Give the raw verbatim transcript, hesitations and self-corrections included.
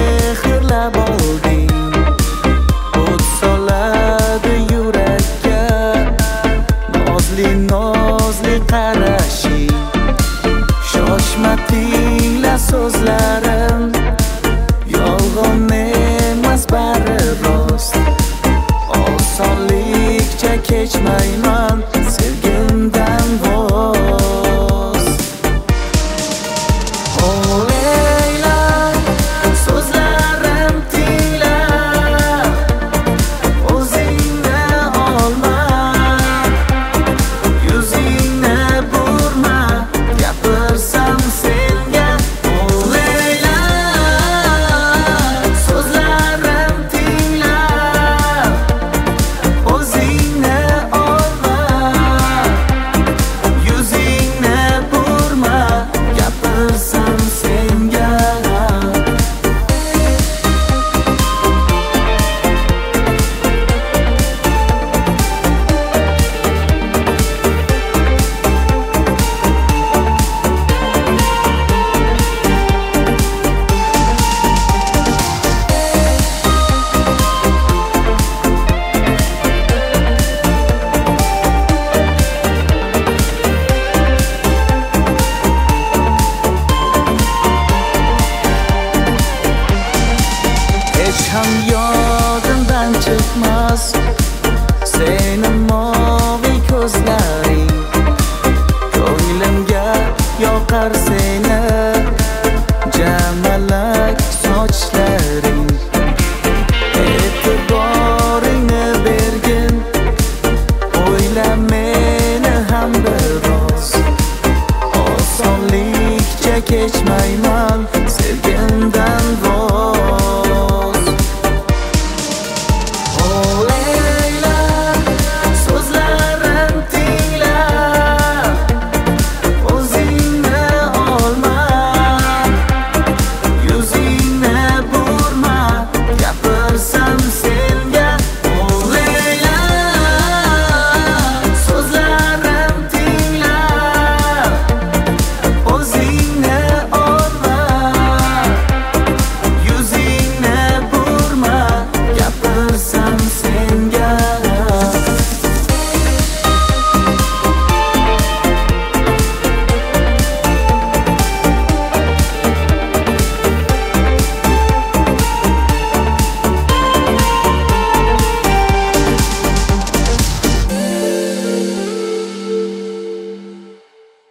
mehrlab olding, o't soladi yurakka nozli nozli qarashing. Shoshma tingla so'zlarim, yolg'on emas bari rost. Osonlikcha kechmayman sevgimdan voz. O Leyla, so'zlarim tingla, o'zingni olma, yuzingni burma, gapirsam senga. O Leyla, so'zlarim tingla, o'zingni olma, yuzingni burma, gapirsam senga. Hech ham